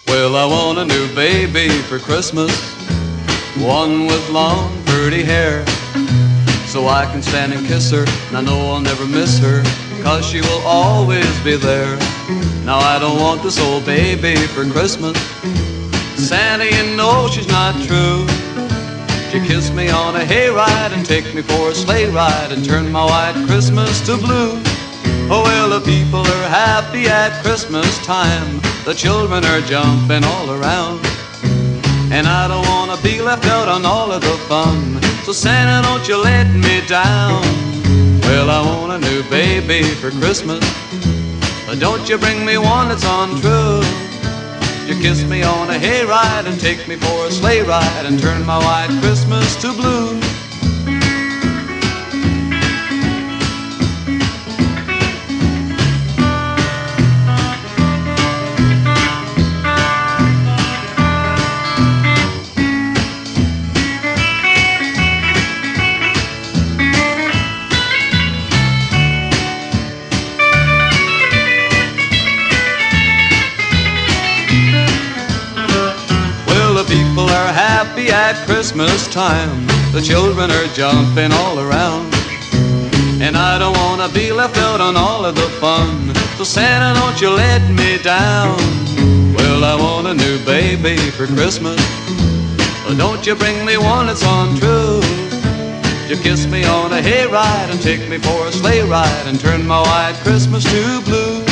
Well, I want a new baby for Christmas, one with long, pretty hair, so I can stand and kiss her, and I know I'll never miss her, 'cause she will always be there. Now I don't want this old baby for Christmas. Santa, you know she's not true. She kissed me on a hayride and take me for a sleigh ride and turn my white Christmas to blue. Oh, well, the people are happy at Christmas time. The children are jumping all around, and I don't want to be left out on all of the fun. So Santa, don't you let me down. Well, I want a new baby for Christmas, but don't you bring me one that's untrue. You kiss me on a hayride and take me for a sleigh ride and turn my white Christmas to blue. People are happy at Christmas time. The children are jumping all around, and I don't want to be left out on all of the fun. So Santa, don't you let me down. Well, I want a new baby for Christmas, but don't you bring me one that's untrue. You kiss me on a hayride and take me for a sleigh ride and turn my white Christmas to blue.